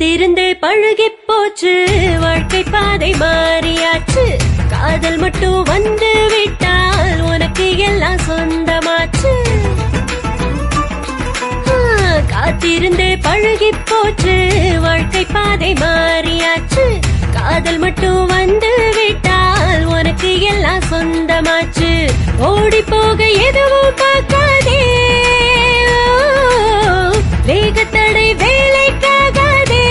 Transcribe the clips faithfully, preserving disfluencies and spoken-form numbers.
காத்திருந்தே பழகி போச்சு, வாழ்க்கை பாதை மாறியாச்சு. காதல் மட்டும் வந்து விட்டால் உனக்கு எல்லாம் சொந்தமாச்சு. காத்திருந்தே பழகி போச்சு, வாழ்க்கை பாதை மாறியாச்சு. காதல் மட்டும் வந்து விட்டால் உனக்கு எல்லாம் சொந்தமாச்சு. ஓடி போக எதுவும் பார்க்காதே, வேகத்தடை வேலைக்காகாதே.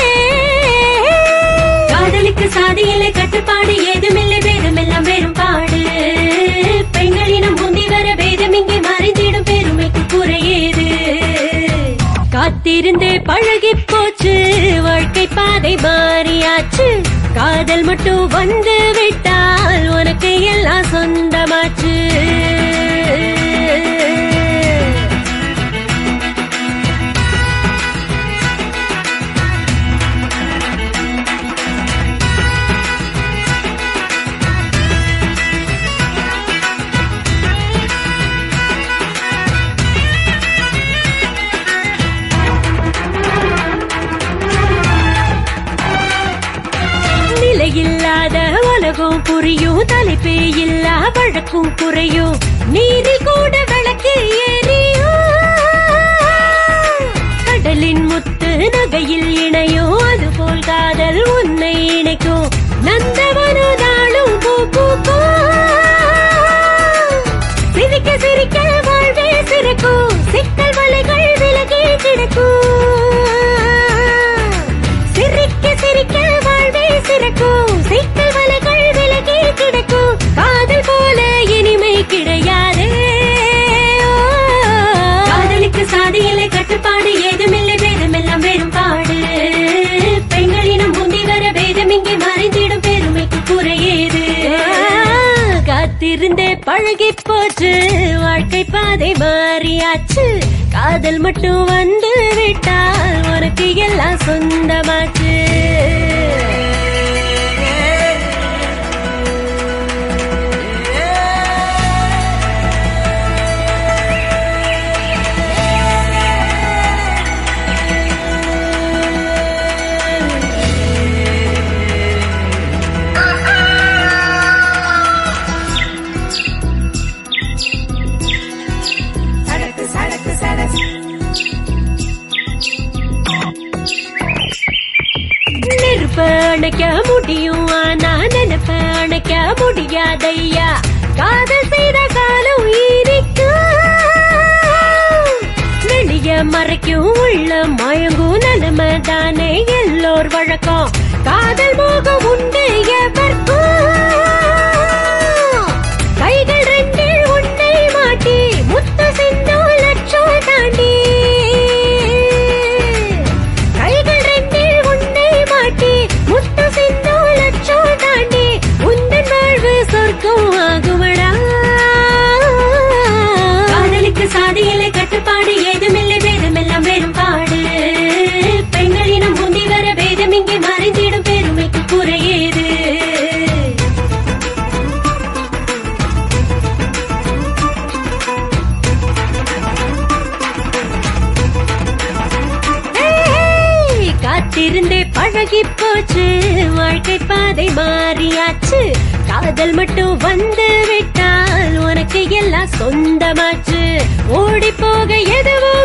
காதலுக்கு சாதியில்லை, கட்டுப்பாடு ஏதுமில்லை, வேதமெல்லாம் வெறும் பாடு. பெண்களிடம் முந்தி வர வேதம் இங்கே மறைந்திடும், பெருமைக்கு குறையேது. காத்திருந்தே பழகி போச்சு, வாழ்க்கை பாதை மாறியாச்சு. காதல் மட்டும் வந்து விட்டால் உனக்கு எல்லாம் சொந்தமாச்சு. இல்லாத உலகம் புரியும், தலைப்பே இல்லா வழக்கும் குறையும். நீதி கூட விளக்கு ஏறியும், கடலின் முத்து நகையில் இணையும். அதுபோல் காதல் உன்னை இணைக்கும், நந்தவனு நாளும் பூ பூக்கும். சிரிக்க சிரிக்க வாழ்வே சிறக்கும், சிக்கல் வலைகள் விலகி கிடக்கும். சிரிக்க சிரிக்க வாழ்வே சிறக்கும், சிக்கல் வலைகள் விலகி கிடக்கும். காதல் போல இனிமை கிடையாது. காதலுக்கு சாதியில்லை, கட்டுப்பாடு ஏதுமில்லை, வேதமெல்லாம் வெறும் பாடு. பெண்களிடம் முந்தி வர வேதம் இங்கே மறைந்திடும், பெருமைக்கு குறையேது. காத்திருந்தே பழகி போச்சு, வாழ்க்கை பாதை மாறியாச்சு. காதல் மட்டும் வந்து விட்டால் உனக்கு எல்லாம் சொந்தமாச்சு. நெருப்ப அணைக்க முடியும், ஆனா நினைப்ப அணைக்க முடியாதையா. காதல் செய்த காலம் இருக்கும், வெளிய மறைக்கும் உள்ள மயங்கும் நிலைமை தானே எல்லோர் வழக்கம். காதல் மோகம் உண்டு எவர்க்கும், கைகள் ரெண்டில் உன்னை மாட்டி முத்து சிந்து லட்சம் தாண்டி. முத்து சிந்து லட்சம் தாண்டி உந்தன் வாழ்வு சொர்க்கம் ஆகுமடா. காதலுக்கு சாதியில்லை, கட்டுப்பாடு ஏதுமில்லை, வேதமெல்லாம் வெறும் பாடு. பெண்களிடம் முந்தி வர வேதம் இங்கே மறைந்திடும், பெருமைக்கு குறையேது. காத்திருந்தே பழகி போச்சு, வாழ்க்கை பாதை மாறியாச்சு. காதல் மட்டும் வந்து விட்டால் உனக்கு எல்லாம் சொந்தமாச்சு. ஓடி போக எதுவும்